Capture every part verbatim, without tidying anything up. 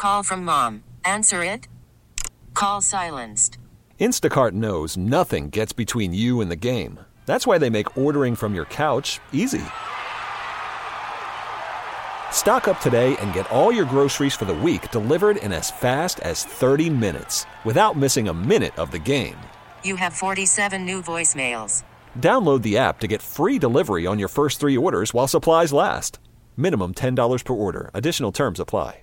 Call from mom. Answer it. Call silenced. Instacart knows nothing gets between you and the game. That's why they make ordering from your couch easy. Stock up today and get all your groceries for the week delivered in as fast as thirty minutes without missing a minute of the game. You have forty-seven new voicemails. Download the app to get free delivery on your first three orders while supplies last. Minimum ten dollars per order. Additional terms apply.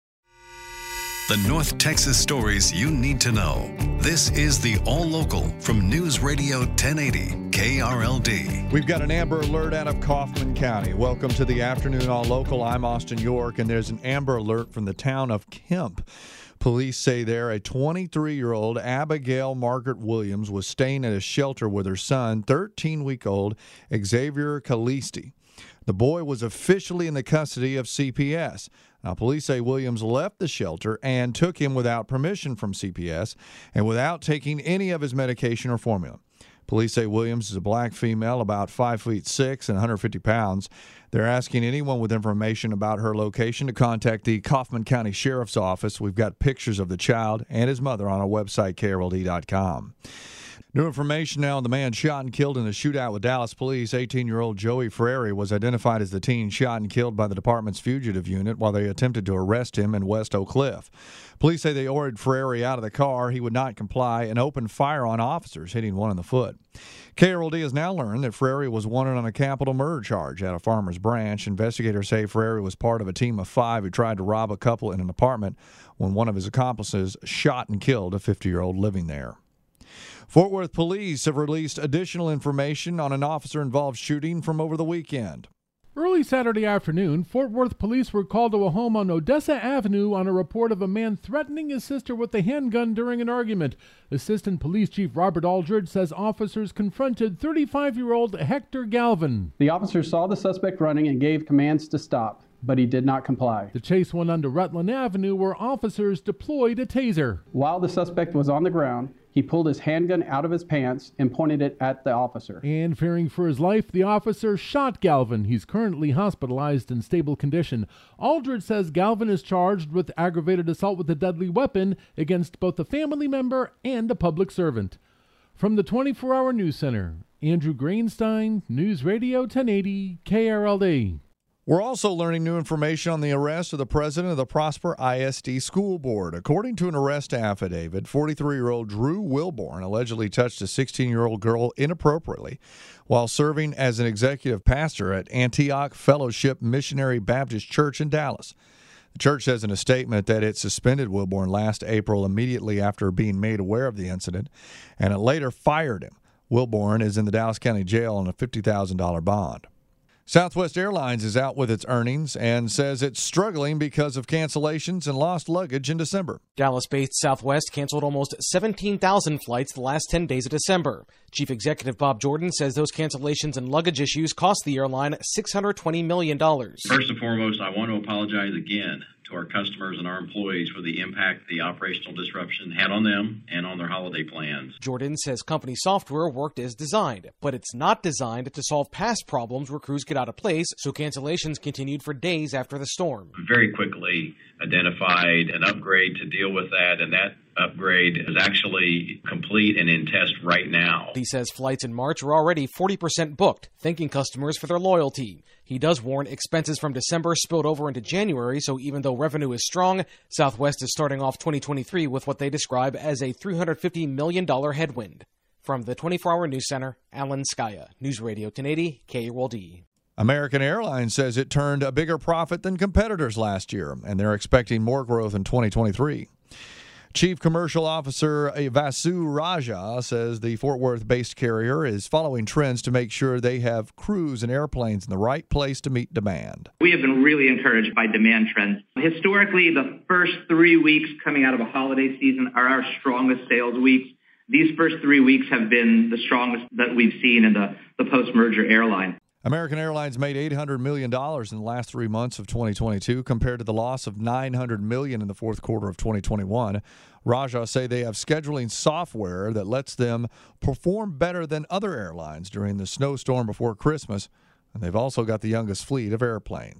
The North Texas stories you need to know. This is the All Local from News Radio ten eighty K R L D. We've got an Amber Alert out of Kaufman County. Welcome to the afternoon All Local. I'm Austin York, and there's an Amber Alert from the town of Kemp. Police say there a twenty-three-year-old Abigail Margaret Williams was staying at a shelter with her son, thirteen-week-old Xavier Calisti. The boy was officially in the custody of C P S. Now, police say Williams left the shelter and took him without permission from C P S and without taking any of his medication or formula. Police say Williams is a black female, about five feet six and one hundred fifty pounds. They're asking anyone with information about her location to contact the Kaufman County Sheriff's Office. We've got pictures of the child and his mother on our website, K R L D dot com. New information now on the man shot and killed in a shootout with Dallas police. eighteen-year-old Joey Frary was identified as the teen shot and killed by the department's fugitive unit while they attempted to arrest him in West Oak Cliff. Police say they ordered Frary out of the car. He would not comply and opened fire on officers, hitting one in the foot. K R L D has now learned that Frary was wanted on a capital murder charge at a farmer's branch. Investigators say Frary was part of a team of five who tried to rob a couple in an apartment when one of his accomplices shot and killed a fifty-year-old living there. Fort Worth police have released additional information on an officer-involved shooting from over the weekend. Early Saturday afternoon, Fort Worth police were called to a home on Odessa Avenue on a report of a man threatening his sister with a handgun during an argument. Assistant Police Chief Robert Aldridge says officers confronted thirty-five-year-old Hector Galvin. The officers saw the suspect running and gave commands to stop, but he did not comply. The chase went onto Rutland Avenue, where officers deployed a taser. While the suspect was on the ground, he pulled his handgun out of his pants and pointed it at the officer. And fearing for his life, the officer shot Galvin. He's currently hospitalized in stable condition. Aldridge says Galvin is charged with aggravated assault with a deadly weapon against both a family member and a public servant. From the twenty-four hour News Center, Andrew Greenstein, News Radio ten eighty K R L D. We're also learning new information on the arrest of the president of the Prosper I S D School Board. According to an arrest affidavit, forty-three-year-old Drew Wilborn allegedly touched a sixteen-year-old girl inappropriately while serving as an executive pastor at Antioch Fellowship Missionary Baptist Church in Dallas. The church says in a statement that it suspended Wilborn last April immediately after being made aware of the incident, and it later fired him. Wilborn is in the Dallas County Jail on a fifty thousand dollars bond. Southwest Airlines is out with its earnings and says it's struggling because of cancellations and lost luggage in December. Dallas-based Southwest canceled almost seventeen thousand flights the last ten days of December. Chief Executive Bob Jordan says those cancellations and luggage issues cost the airline six hundred twenty million dollars. First and foremost, I want to apologize again to our customers and our employees for the impact the operational disruption had on them and on their holiday plans. Jordan says company software worked as designed, but it's not designed to solve past problems where crews get out of place, so cancellations continued for days after the storm. We very quickly identified an upgrade to deal with that, and that upgrade is actually complete and in test right now. He says flights in March are already forty percent booked, thanking customers for their loyalty. He does warn expenses from December spilled over into January, so even though revenue is strong, Southwest is starting off twenty twenty-three with what they describe as a three hundred fifty million dollars headwind. From the twenty-four hour News Center, Alan Skaya, News Radio ten eighty K R L D. American Airlines says it turned a bigger profit than competitors last year, and they're expecting more growth in twenty twenty-three. Chief Commercial Officer Vasu Raja says the Fort Worth-based carrier is following trends to make sure they have crews and airplanes in the right place to meet demand. We have been really encouraged by demand trends. Historically, the first three weeks coming out of a holiday season are our strongest sales weeks. These first three weeks have been the strongest that we've seen in the, the post-merger airline. American Airlines made eight hundred million dollars in the last three months of twenty twenty-two compared to the loss of nine hundred million dollars in the fourth quarter of twenty twenty-one. Raja say they have scheduling software that lets them perform better than other airlines during the snowstorm before Christmas, and they've also got the youngest fleet of airplanes.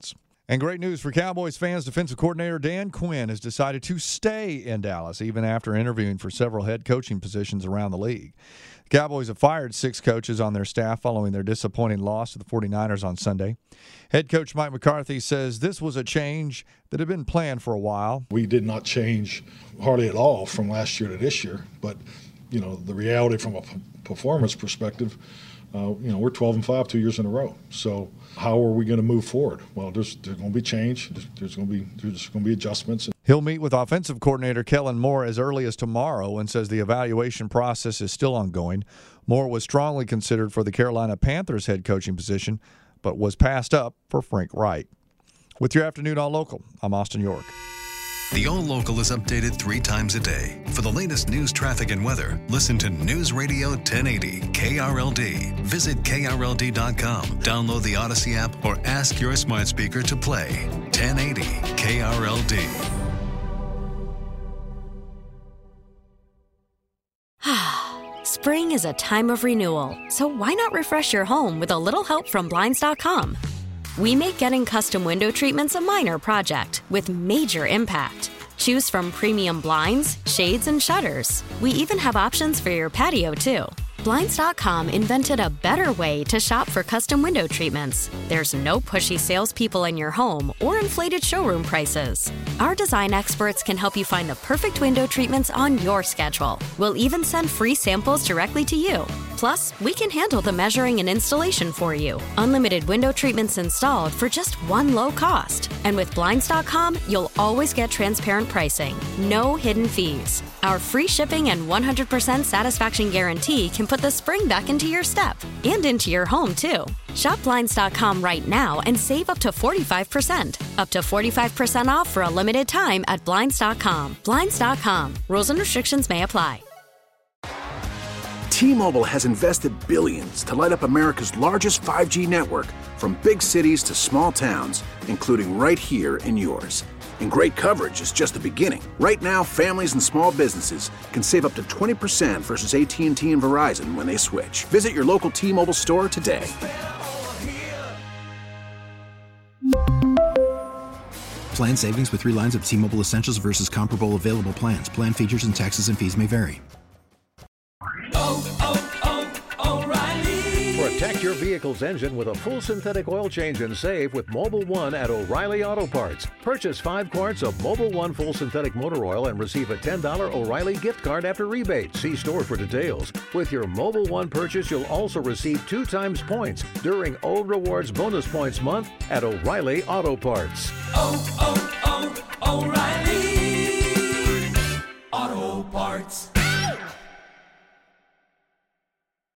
And great news for Cowboys fans. Defensive coordinator Dan Quinn has decided to stay in Dallas, even after interviewing for several head coaching positions around the league. The Cowboys have fired six coaches on their staff following their disappointing loss to the forty-niners on Sunday. Head coach Mike McCarthy says this was a change that had been planned for a while. We did not change hardly at all from last year to this year, but you know, the reality from a performance perspective, uh, you know, we're twelve and five two years in a row. So how are we going to move forward? Well, there's, there's going to be change. There's, there's going to be there's going to be adjustments. He'll meet with offensive coordinator Kellen Moore as early as tomorrow and says the evaluation process is still ongoing. Moore was strongly considered for the Carolina Panthers head coaching position, but was passed up for Frank Wright. With your Afternoon All Local, I'm Austin York. The All Local is updated three times a day. For the latest news, traffic, and weather, listen to News Radio ten eighty K R L D. Visit K R L D dot com, download the Odyssey app, or ask your smart speaker to play ten eighty K R L D. Spring is a time of renewal, so why not refresh your home with a little help from Blinds dot com? We make getting custom window treatments a minor project with major impact. Choose from premium blinds, shades, and shutters. We even have options for your patio, too. Blinds dot com invented a better way to shop for custom window treatments. There's no pushy salespeople in your home or inflated showroom prices. Our design experts can help you find the perfect window treatments on your schedule. We'll even send free samples directly to you. Plus, we can handle the measuring and installation for you. Unlimited window treatments installed for just one low cost. And with Blinds dot com, you'll always get transparent pricing. No hidden fees. Our free shipping and one hundred percent satisfaction guarantee can put the spring back into your step and into your home, too. Shop Blinds dot com right now and save up to forty-five percent. Up to forty-five percent off for a limited time at Blinds dot com. Blinds dot com. Rules and restrictions may apply. T-Mobile has invested billions to light up America's largest five G network, from big cities to small towns, including right here in yours. And great coverage is just the beginning. Right now, families and small businesses can save up to twenty percent versus A T and T and Verizon when they switch. Visit your local T-Mobile store today. Plan savings with three lines of T-Mobile Essentials versus comparable available plans. Plan features and taxes and fees may vary. Oh, oh, oh, O'Reilly. Protect your vehicle's engine with a full synthetic oil change and save with Mobil one at O'Reilly Auto Parts. Purchase five quarts of Mobil one full synthetic motor oil and receive a ten dollars O'Reilly gift card after rebate. See store for details. With your Mobil one purchase, you'll also receive two times points during O Rewards Bonus Points Month at O'Reilly Auto Parts. Oh, oh, oh, O'Reilly Auto Parts.